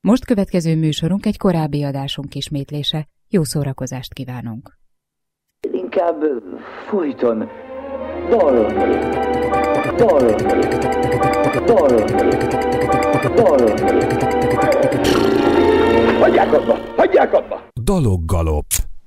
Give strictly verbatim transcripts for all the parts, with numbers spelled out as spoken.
Most következő műsorunk egy korábbi adásunk ismétlése. Jó szórakozást kívánunk! Inkább folyton dalolni, dalolni, dalolni, dalolni. Hagyják abba, hagyják abba! Daloggalop.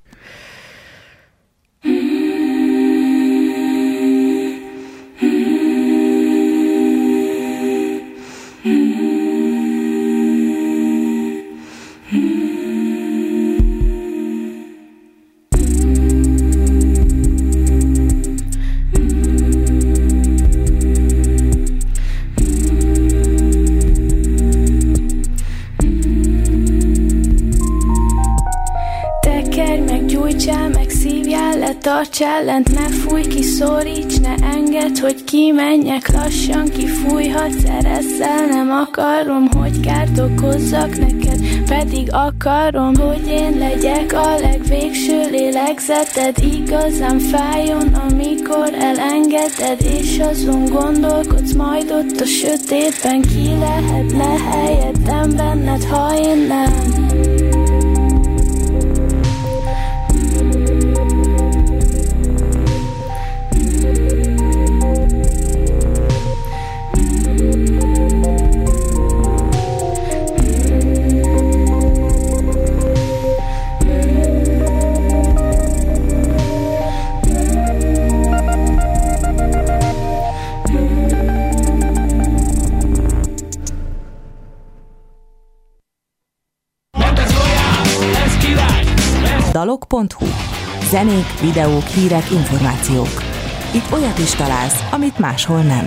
Tartsál lent, ne fújj ki, szoríts, ne engedd, hogy kimenjek, lassan kifújhatsz, eresszel, nem akarom, hogy kárt okozzak neked, pedig akarom, hogy én legyek a legvégső lélegzeted, igazán fájjon, amikor elengeded, és azon gondolkodsz, majd ott a sötétben ki lehetne helyettem benned, ha én nem. dalog pont hu. Zenék, videók, hírek, információk. Itt olyat is találsz, amit máshol nem.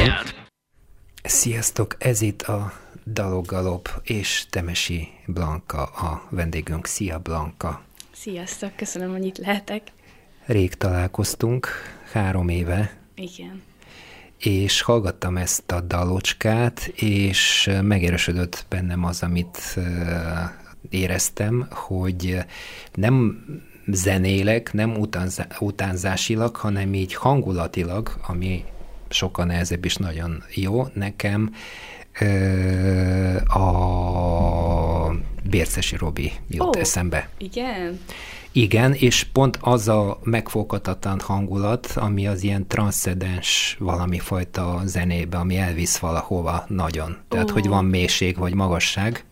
Sziasztok, ez itt a Daloggalop, és Temesi Blanka a vendégünk. Szia, Blanka! Sziasztok, köszönöm, hogy itt lehetek. Rég találkoztunk, három éve. Igen. És hallgattam ezt a dalocskát, és megerősödött bennem az, amit éreztem, hogy nem zenélek, nem utánzá, utánzásilag, hanem így hangulatilag, ami sokkal nehezebb és nagyon jó, nekem ö, a Bércesi Robi jut oh, eszembe. Igen? Igen, és pont az a megfoghatatlan hangulat, ami az ilyen transzcendens valami fajta zenébe, ami elvisz valahova nagyon. Tehát, oh. hogy van mélység vagy magasság.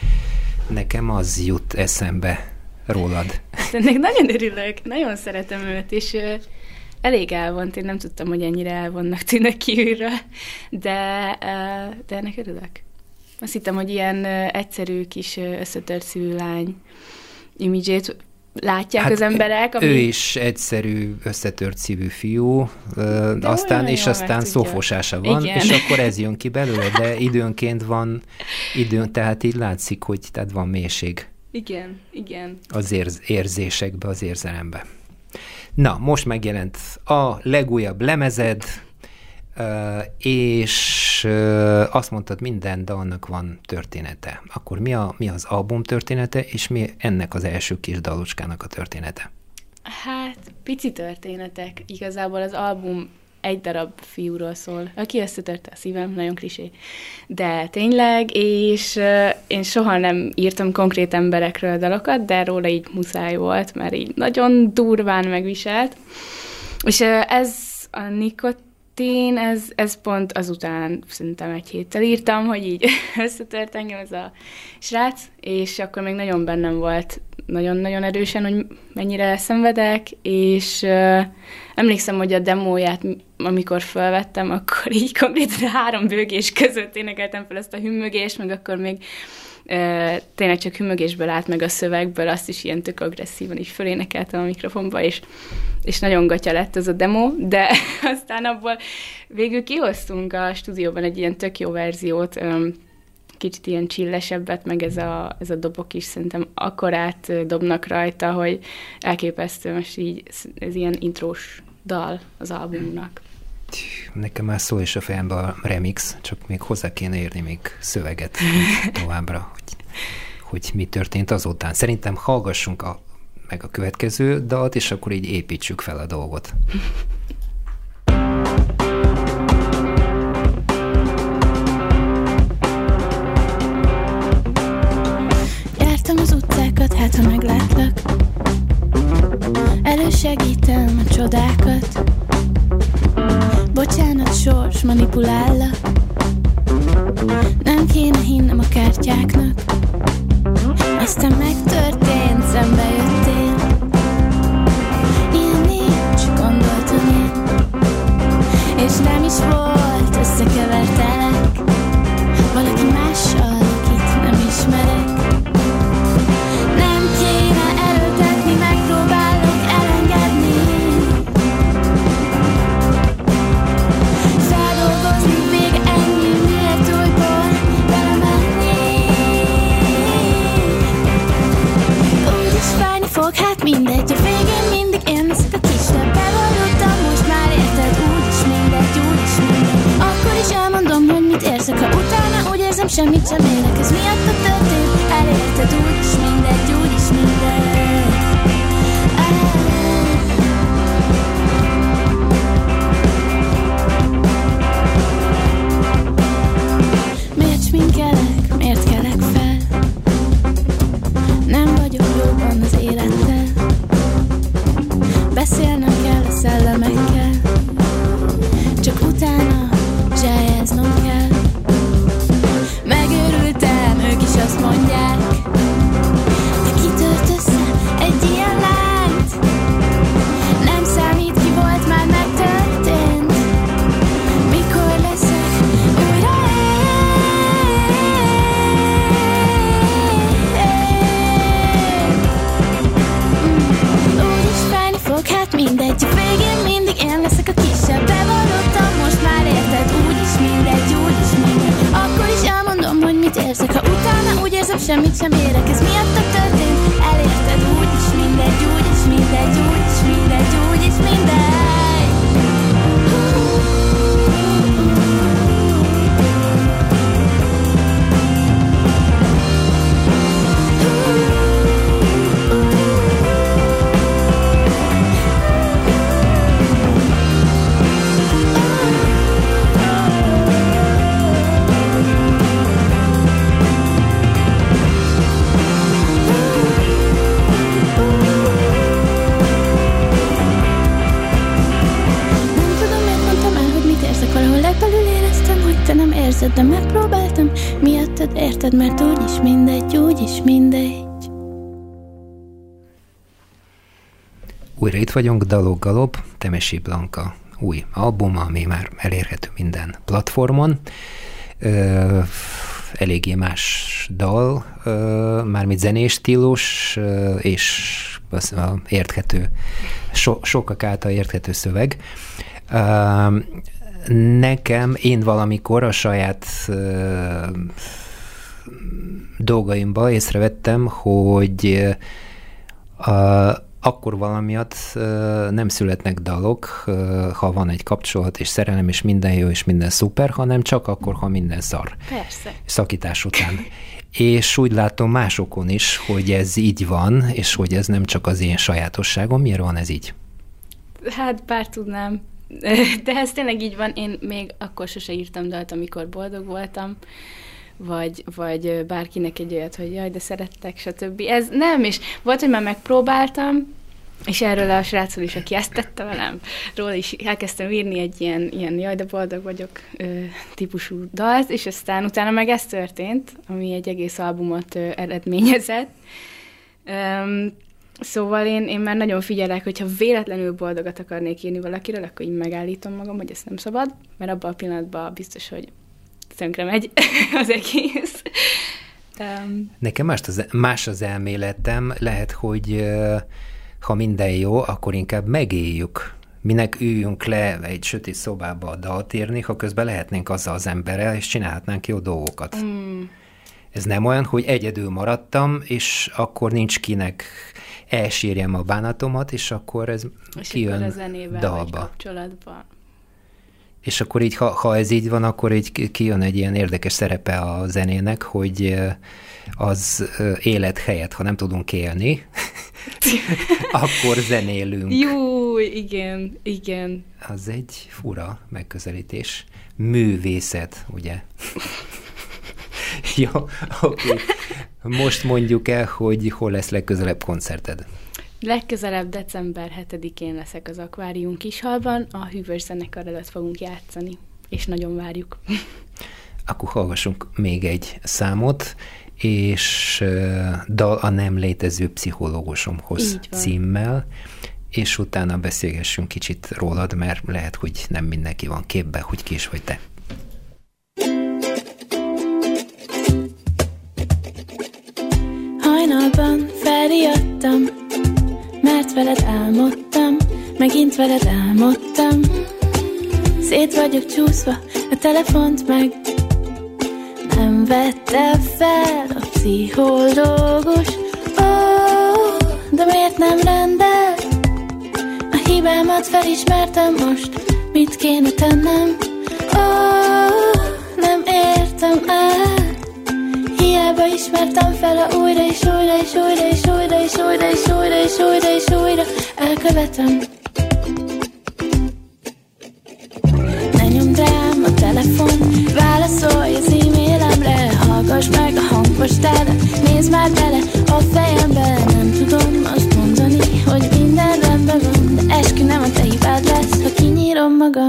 Nekem az jut eszembe rólad. Ennek nagyon örülök, nagyon szeretem őt, és uh, elég elvont, én nem tudtam, hogy ennyire elvonnak tűnök kívülről, de, uh, de ennek örülök. Azt hittem, hogy ilyen uh, egyszerű kis uh, összetört szívű lány imidzsét látják hát az emberek. Ami... Ő is egyszerű, összetört szívű fiú, uh, aztán, és aztán szófosása van, igen. És akkor ez jön ki belőle, de időnként van, időn, tehát így látszik, hogy tehát van mélység. Igen, igen. Az érz, érzésekbe, az érzelembe. Na, most megjelent a legújabb lemezed, uh, és uh, azt mondtad, minden dalnak van története. Akkor mi, a, mi az album története, és mi ennek az első kis dalocskának a története? Hát, pici történetek. Igazából az album egy darab fiúról szól, aki összetörte a szívem, nagyon klisé. De tényleg, és uh, én soha nem írtam konkrét emberekről dalokat, de róla így muszáj volt, mert így nagyon durván megviselt. És uh, ez a nikotin, ez, ez pont azután szerintem egy héttel írtam, hogy így összetört engem ez a srác, és akkor még nagyon bennem volt nagyon-nagyon erősen, hogy mennyire szenvedek, és uh, emlékszem, hogy a demóját, amikor felvettem, akkor így konkrétan három bőgés között énekeltem fel ezt a hümmögést, meg akkor még uh, tényleg csak hümmögésből állt meg a szövegből, azt is ilyen tök agresszívan így fölénekeltem a mikrofonba, és, és nagyon gatya lett ez a demo, de aztán abból végül kihoztunk a stúdióban egy ilyen tök jó verziót, um, kicsit ilyen chillesebbet, meg ez a, ez a dobok is szerintem akkorát dobnak rajta, hogy elképesztő, most így ez ilyen intrós dal az albumnak. Nekem már szól is a fejembe a remix, csak még hozzá kéne érni még szöveget továbbra, hogy, hogy mi történt azután. Szerintem hallgassunk a, meg a következő dalt, és akkor így építsük fel a dolgot. csodákat. Bocsánat, sors, manipulállak. Nem kéne hinnem a kártyáknak. Aztán megtörtént, szembe jöttél. Ilyen nincs, gondoltam én. És nem is volt, összekevertelek valaki mással, akit nem ismerek. Nem kéne erőltetni, megpróbálok elengedni. Feldolgozni, vége ennyi, miért újból belemenni. Úgyis fájni fog, hát mindegy, a végén mindig én leszek a kisebb. Bevallottam, most már érted, úgyis mindegy, úgyis mindegy. Akkor is elmondom, hogy mit érzek, ha utána úgy érzem, semmit sem érek. Ez miatt a történt, elérted, úgyis mindegy, úgyis mindegy. Miért sminkelek, miért kelek fel? Nem vagyok jóban az élettel. Beszélnem kell a szellemekkel, csak utána zsájáznom kell. Megőrültem, ők is azt mondják, de kitört össze egy ilyen lányt. Nem számít, ki volt, már megtörtént. Mikor leszek újra én? Úgyis fájni fog, hát mindegy, a végén mindig én leszek a kisebb. Bevallottam, most már érted, úgyis mindegy, úgyis mindegy. Akkor is elmondom, hogy mit érzek, ha utána úgy érzem, semmit sem érek. Ez miatt a történt, elérted, úgyis mindegy, úgyis mindegy, úgyis mindegy, úgyis mindegy. De megpróbáltam, miattad érted, mert úgyis mindegy, úgyis mindegy. Újra itt vagyunk, Dalok Galop, Temesi Blanka új album, ami már elérhető minden platformon. Ö, eléggé más dal, ö, mármint zenés stílus, ö, és érthető, so, sokak által érthető szöveg. Ö, Nekem, én valamikor a saját uh, dolgaimban észrevettem, hogy uh, akkor valamiatt uh, nem születnek dalok, uh, ha van egy kapcsolat és szerelem, és minden jó, és minden szuper, hanem csak akkor, ha minden szar. Persze. Szakítás után. És úgy látom másokon is, hogy ez így van, és hogy ez nem csak az én sajátosságom. Miért van ez így? Hát bár tudnám. De ez tényleg így van, én még akkor sose írtam dalt, amikor boldog voltam, vagy, vagy bárkinek egy olyat, hogy jaj, de szerettek, stb. Ez nem, és volt, hogy már megpróbáltam, és erről a srácról is, aki ezt tette velem, róla is elkezdtem írni egy ilyen, ilyen jaj, de boldog vagyok ö, típusú dalt, és aztán utána meg ez történt, ami egy egész albumot ö, eredményezett. Öm, Szóval én, én már nagyon figyelek, hogyha véletlenül boldogat akarnék írni valakiről, akkor így megállítom magam, hogy ezt nem szabad, mert abban a pillanatban biztos, hogy tönkre megy az egész. Um, Nekem más az, más az elméletem, lehet, hogy ha minden jó, akkor inkább megéljük. Minek üljünk le egy sötét szobába a dalt írni, ha közben lehetnénk azzal az emberrel, és csinálhatnánk jó dolgokat. Mm. Ez nem olyan, hogy egyedül maradtam, és akkor nincs kinek elsírjem a bánatomat, és akkor ez és kijön akkor a zenével dalba. Kapcsolatban. És akkor így, ha, ha ez így van, akkor így kijön egy ilyen érdekes szerepe a zenének, hogy az élet helyett, ha nem tudunk élni, akkor zenélünk. Jó, igen, igen. Az egy fura megközelítés. Művészet, ugye? Jó, oké. Most mondjuk el, hogy hol lesz legközelebb koncerted. Legközelebb december hetedikén leszek az Akvárium Kishalban, a Hűvös zenekar előtt fogunk játszani, és nagyon várjuk. Akkor hallgassunk még egy számot, és uh, Dal a nem létező pszichológusomhoz címmel, és utána beszélgessünk kicsit rólad, mert lehet, hogy nem mindenki van képbe, hogy ki is vagy te. Hajnalban felriadtam, mert veled álmodtam, megint veled álmodtam. Szét vagyok csúszva, a telefont meg nem vette fel a pszichológus. Ó, oh, de miért nem rendel? A hibámat felismertem most, mit kéne tennem? Ó, oh, nem értem el. Hiába ismertem fel, a újra és újra és újra és újra és újra és újra és újra és újra elkövetem. Ne nyomd rám a telefon, válaszolj az e-mailemre, hallgass meg a hangpostádat, nézd már bele a fejembe. Nem tudom azt mondani, hogy minden rendben van, de eskü nem a te hibád lesz, ha kinyírom magam.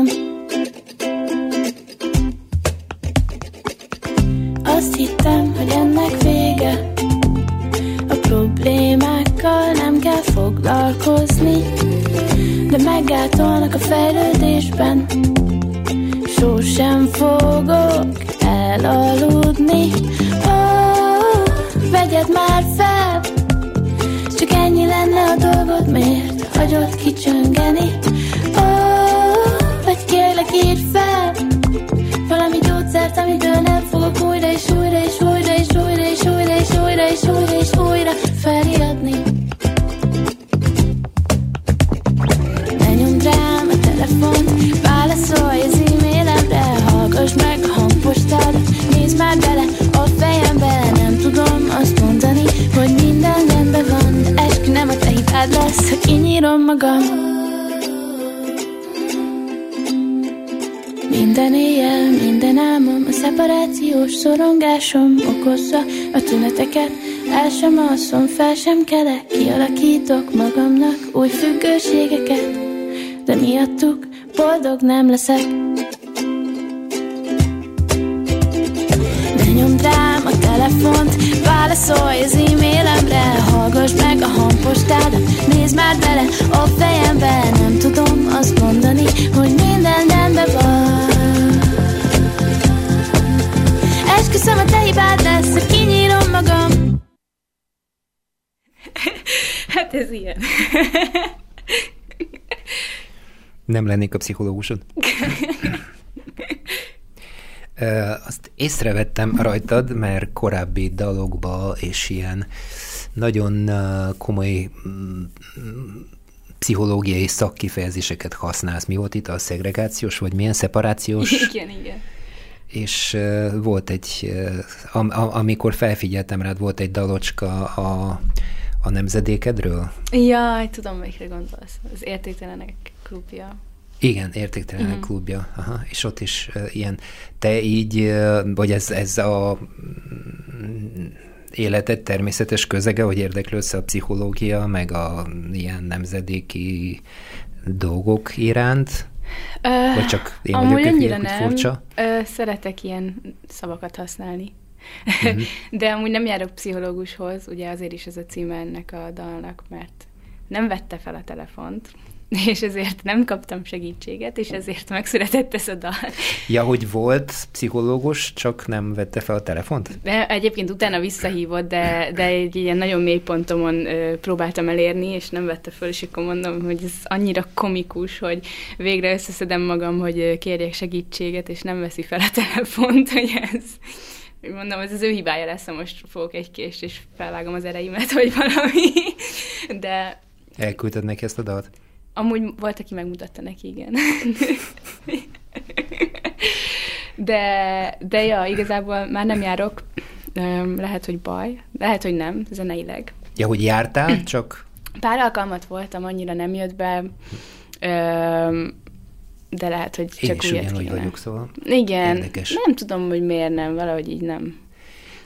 Azt hittem, hogy ennek vége, a problémákkal nem kell foglalkozni, de meggátolnak a fejlődésben, sosem fogok elaludni. Ó, oh, vegyed már fel, csak ennyi lenne a dolgod, miért hagyod kicsöngeni? Ó, oh, vagy kérlek írd fel valami gyógyszert, amitől nem fogok újra és újra és újra és újra és újra és újra és újra és újra felriadni. Ne nyomd rám a telefont, válaszolj az e-mailemre, hallgass meg a hangpostádat, nézd már bele a fejembe. Nem tudom azt mondani, hogy minden rendben van, de eskü nem a te hibád lesz, ha kinyírom magam. Minden éjjel, minden álmom, a szeparációs szorongásom okozza a tüneteket. El sem alszom, fel sem kelek, kialakítok magamnak új függőségeket, de miattuk boldog nem leszek. Ne nyomd rám a telefont, válaszolj az e-mailemre, hallgass meg a hangpostádat, nézd már bele a fejembe. Nem tudom azt mondani, hogy minden rendben van. Esküszöm, a te hibád lesz, hogy kinyírom magam. Hát ez ilyen. Nem lennék a pszichológusod? Azt észrevettem rajtad, mert korábbi dalokba és ilyen nagyon komoly pszichológiai szakkifejezéseket használsz. Mi volt itt a szegregációs, vagy milyen szeparációs? Igen, igen. És uh, volt egy, uh, am, am, amikor felfigyeltem rád, volt egy dalocska a, a nemzedékedről? Jaj, tudom, melyikre gondolsz. Az Értéktelenek klubja. Igen, Értéktelenek uh-huh. klubja. Aha. És ott is uh, ilyen, te így, uh, vagy ez, ez a életed természetes közege, hogy érdeklődsz a pszichológia, meg a ilyen nemzedéki dolgok iránt? Uh, Vagy csak én vagyok annyira nem. Furcsa? Uh, szeretek ilyen szavakat használni. Uh-huh. De amúgy nem járok pszichológushoz, ugye azért is ez a címe ennek a dalnak, mert nem vette fel a telefont, és ezért nem kaptam segítséget, és ezért megszületett ez a dal. Ja, hogy volt pszichológus, csak nem vette fel a telefont? De egyébként utána visszahívott, de, de egy ilyen nagyon mély pontomon ö, próbáltam elérni, és nem vette föl, és akkor mondom, hogy ez annyira komikus, hogy végre összeszedem magam, hogy kérjek segítséget, és nem veszi fel a telefont, hogy ez... Mondom, ez az ő hibája lesz, ha most fogok egy kést, és felvágom az ereimet, vagy valami. De... Elküldted neki ezt a dalt? Amúgy volt, aki megmutatta neki, igen. De, de ja, igazából már nem járok. Lehet, hogy baj. Lehet, hogy nem, zeneileg. Ja, hogy jártál, csak... Pár alkalmat voltam, annyira nem jött be. De lehet, hogy csak Én is újat ugyanúgy kéne. vagyok, szóval Igen, érdekes. Nem tudom, hogy miért nem, valahogy így nem.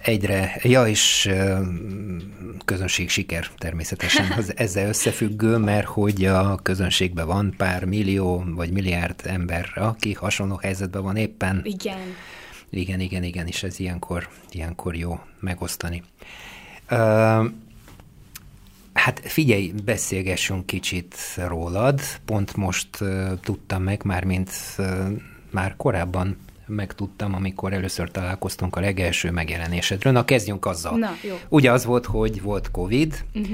egyre, ja, és közönség siker természetesen az ezzel összefüggő, mert hogy a közönségben van pár millió vagy milliárd ember, aki hasonló helyzetben van éppen. Igen. Igen, igen, igen, és ez ilyenkor, ilyenkor jó megosztani. Uh, hát figyelj, beszélgessünk kicsit rólad. Pont most uh, tudtam meg, már mint uh, már korábban megtudtam, amikor először találkoztunk a legelső megjelenésedről. Na, kezdjünk azzal. Na, jó. Ugye az volt, hogy volt Covid, uh-huh.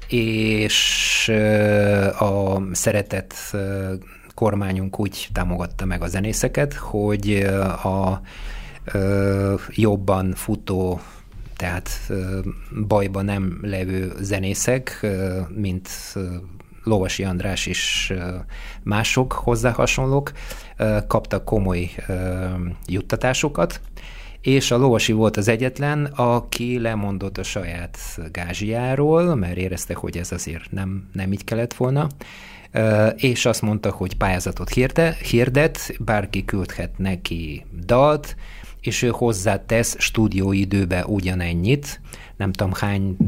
és uh, a szeretett uh, kormányunk úgy támogatta meg a zenészeket, hogy uh, a uh, jobban futó, tehát uh, bajban nem levő zenészek, uh, mint uh, Lovasi András és uh, mások hozzá hasonlók, uh, kaptak komoly uh, juttatásokat, és a Lovasi volt az egyetlen, aki lemondott a saját gázsiáról, mert érezte, hogy ez azért nem, nem így kellett volna, uh, és azt mondta, hogy pályázatot hirde, hirdet, bárki küldhet neki dalt, és ő hozzátesz stúdióidőbe ugyanennyit, nem tudom hány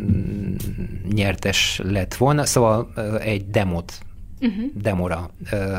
nyertes lett volna, szóval egy demot, uh-huh. demora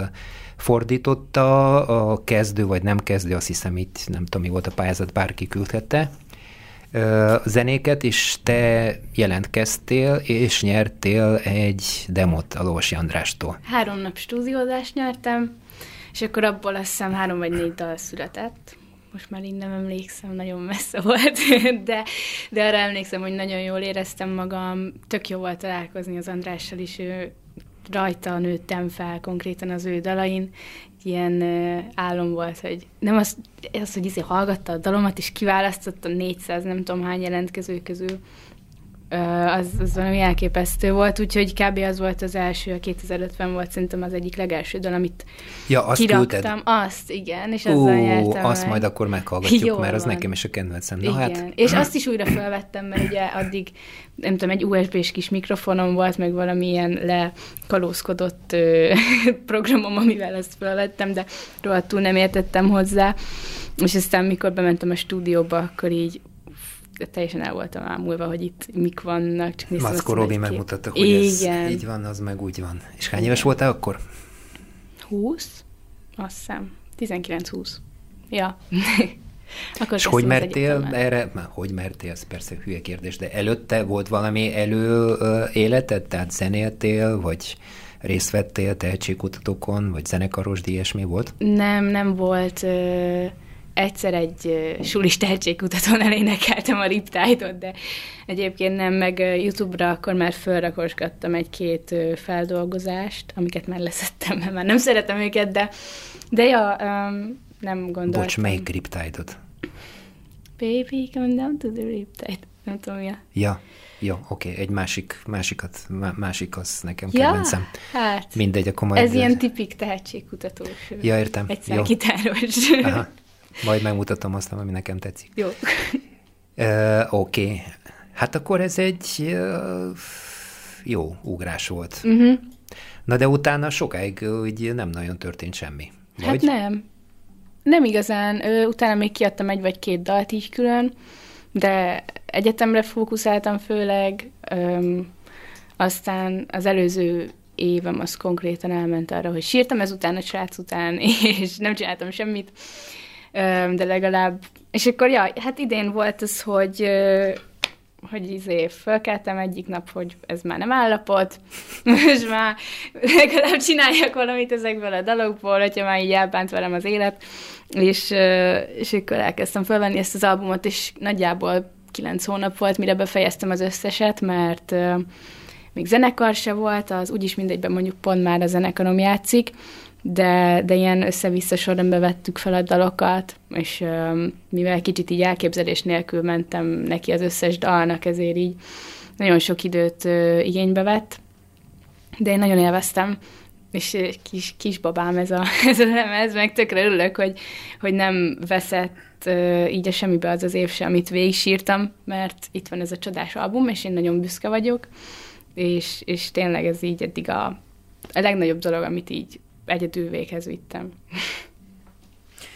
fordította a kezdő, vagy nem kezdő, azt hiszem itt, nem tudom, mi volt a pályázat, bárki küldhette zenéket, és te jelentkeztél, és nyertél egy demot a Lovasi Andrástól. Három nap stúdiózást nyertem, és akkor abból azt hiszem három vagy négy dal született. Most már így nem emlékszem, nagyon messze volt, de, de arra emlékszem, hogy nagyon jól éreztem magam, tök jó volt találkozni az Andrással is, ő rajta nőttem fel konkrétan az ő dalain, ilyen uh, álom volt, hogy nem az, az hogy izé hallgatta a dalomat, és kiválasztotta négyszáz, nem tudom hány jelentkező közül, uh, az, az valami elképesztő volt, úgyhogy kb. Az volt az első, a kétezer-ötven volt szerintem az egyik legelső dal, amit ja, azt kiraktam. Küldted? Azt, igen, és azzal Ó, nyertem azt meg. majd akkor meghallgatjuk, Jó mert az van. nekem is a kedvencem. Na, igen, hát... és azt is újra felvettem, mert ugye addig, nem tudom, egy u es bé-s kis mikrofonom volt, meg valamilyen lekalózkodott ö, programom, amivel ezt felvettem, de rohadtul nem értettem hozzá, és aztán mikor bementem a stúdióba, akkor így teljesen el voltam ámulva, hogy itt mik vannak. Csak Maszkó Robi megmutatta, hogy igen. ez így van, az meg úgy van. És hány éves voltál akkor? húsz? Azt hiszem. tizenkilenc-húsz. Ja. Akkor és hogy mertél erre? Már hogy mertél, ez persze hülye kérdés, de előtte volt valami elő életed? Tehát zenéltél, vagy részt vettél tehetségkutatókon, vagy zenekarosd, ilyesmi volt? Nem, nem volt. Ö, egyszer egy ö, sulis tehetségkutatón elénekeltem a Riptide-ot, de egyébként nem, meg YouTube-ra akkor már fölrakosgattam egy-két ö, feldolgozást, amiket már leszettem, mert már nem szeretem őket, de, de ja, um, nem gondoltam. Bocs, melyik Riptide-ot? Baby, come down to the Riptide. Nem tudom, ja. Ja, jó, oké, okay. Egy másik, másikat, másik az nekem ja, kedvencem. Hát, mindegy, akkor majd... Ez ilyen tipik tehetségkutatós. Ja, értem. Egyszer gitáros. Aha. Majd megmutatom azt, ami nekem tetszik. Jó. Uh, oké. Okay. Hát akkor ez egy uh, jó ugrás volt. Uh-huh. Na de utána sokáig úgy nem nagyon történt semmi. Vagy? Hát nem. Nem igazán. Ö, utána még kiadtam egy vagy két dalt így külön, de egyetemre fókuszáltam főleg, öm, aztán az előző évem az konkrétan elment arra, hogy sírtam ezután a srác után, és nem csináltam semmit, öm, de legalább, és akkor ja, hát idén volt az, hogy, ö, hogy izé fölkeltem egyik nap, hogy ez már nem állapot, most már legalább csináljak valamit ezekből a dalokból, hogyha már így elbánt velem az élet, és, és akkor elkezdtem fölvenni ezt az albumot, és nagyjából kilenc hónap volt, mire befejeztem az összeset, mert uh, még zenekar se volt, az úgyis mindegyben mondjuk pont már a zenekarom játszik, de, de ilyen össze-vissza sorrendbe vettük fel a dalokat, és uh, mivel kicsit így elképzelés nélkül mentem neki az összes dalnak, ezért így nagyon sok időt uh, igénybe vett, de én nagyon élveztem, és kis, kisbabám ez a, ez a lemez, meg tökre örülök, hogy, hogy nem veszett uh, így a semmibe az az év sem, amit végig sírtam, mert itt van ez a csodás album, és én nagyon büszke vagyok, és, és tényleg ez így eddig a, a legnagyobb dolog, amit így egyedül véghez vittem.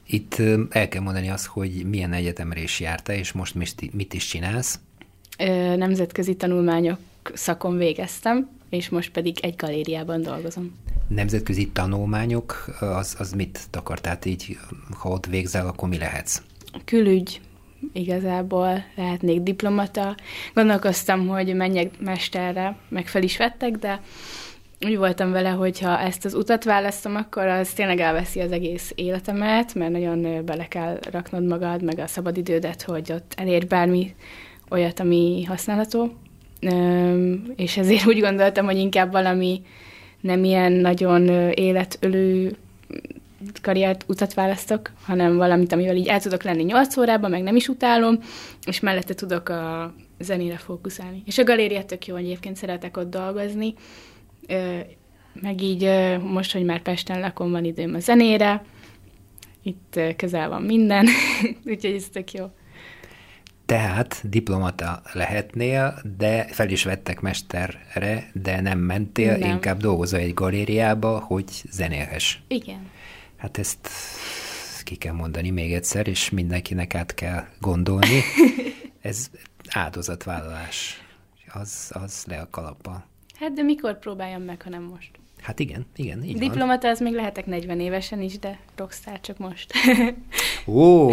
itt el kell mondani azt, hogy milyen egyetemre is jártál, és most mit is csinálsz? Nemzetközi tanulmányok szakon végeztem, és most pedig egy galériában dolgozom. Nemzetközi tanulmányok, az, az mit takar? Tehát így, ha ott végzel, akkor mi lehetsz? Külügy, igazából lehetnék diplomata. Gondolkoztam, hogy menjek mesterre, meg fel is vettek, de úgy voltam vele, hogyha ezt az utat választom, akkor az tényleg elveszi az egész életemet, mert nagyon bele kell raknod magad, meg a szabadidődet, hogy ott elérj bármi olyat, ami használható. És ezért úgy gondoltam, hogy inkább valami nem ilyen nagyon életölő karriert utat választok, hanem valamit, amivel így el tudok lenni nyolc órában, meg nem is utálom, és mellette tudok a zenére fókuszálni. És a galéria tök jó, egyébként szeretek ott dolgozni, meg így most, hogy már Pesten lakom, van időm a zenére, itt közel van minden, úgyhogy ez tök jó. Tehát diplomata lehetnél, de fel is vettek mesterre, de nem mentél, nem. Inkább dolgozol egy galériába, hogy zenélhess. Igen. Hát ezt ki kell mondani még egyszer, és mindenkinek át kell gondolni. Ez áldozatvállalás. Az, az le a kalappal. Hát de mikor próbáljam meg, ha nem most? Hát igen, igen, így diplomata, van. Az még lehetek negyven évesen is, de rockstar csak most. Ó!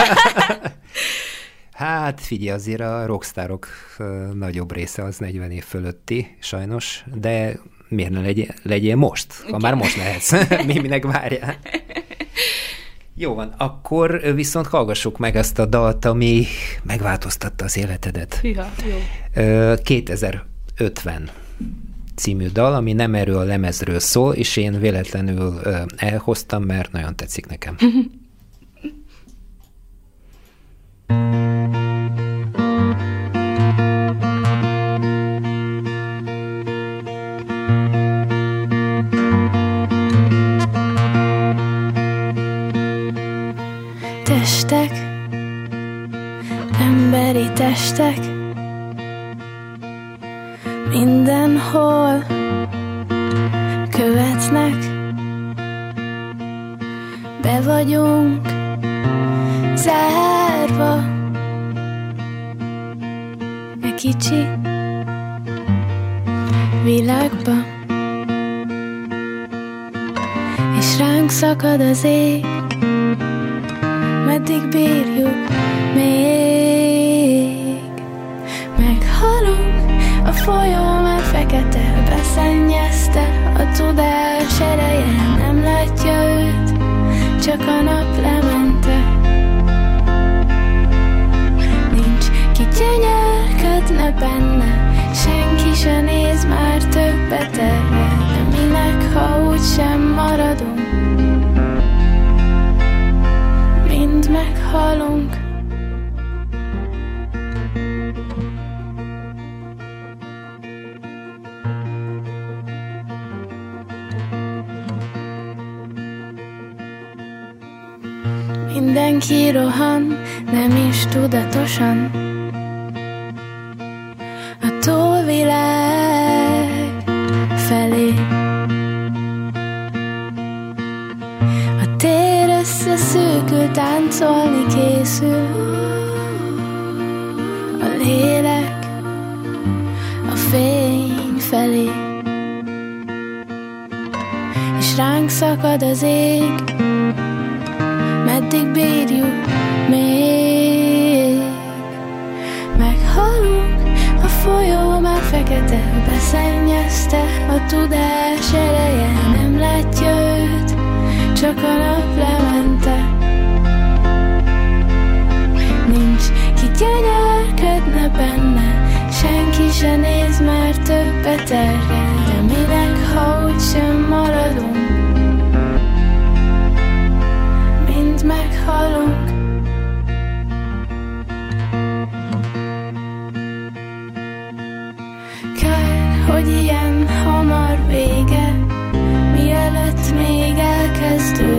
Hát figyelj, azért a rockstárok nagyobb része az negyven év fölötti, sajnos, de miért ne legyél, legyél most, ha már most lehetsz. Mi minek várjál? Jó van, akkor viszont hallgassuk meg ezt a dalt, ami megváltoztatta az életedet. Hűha, jó. kétezer-ötven című dal, ami nem erről a lemezről szól, és én véletlenül elhoztam, mert nagyon tetszik nekem. Testek, emberi testek, mindenhol követnek, be vagyunk zárva egy kicsi világba, és ránk szakad az ég. Meddig bírjuk még? Meghalunk, a folyó már fekete, beszennyezte, a tudás ereje nem látja őt, csak a nap lemente. Nincs ki gyönyörködne benne, senki se néz már többet erre, de minek, ha úgysem maradunk, mind meghalunk. Mindenki rohan, nem is tudatosan, a túlvilág felé. A tér összeszűkül, táncolni készül, a lélek a fény felé, és ránk szakad az ég. Meddig bírjuk még? Meghalunk, a folyó már fekete, beszennyezte, a tudás ereje nem látja őt, csak a nap lemente. Nincs ki gyönyörködne benne, senki se néz már többet erre, de minek, ha úgysem maradunk, meghalunk. Kár, hogy ilyen hamar vége, mielőtt még elkezdődött.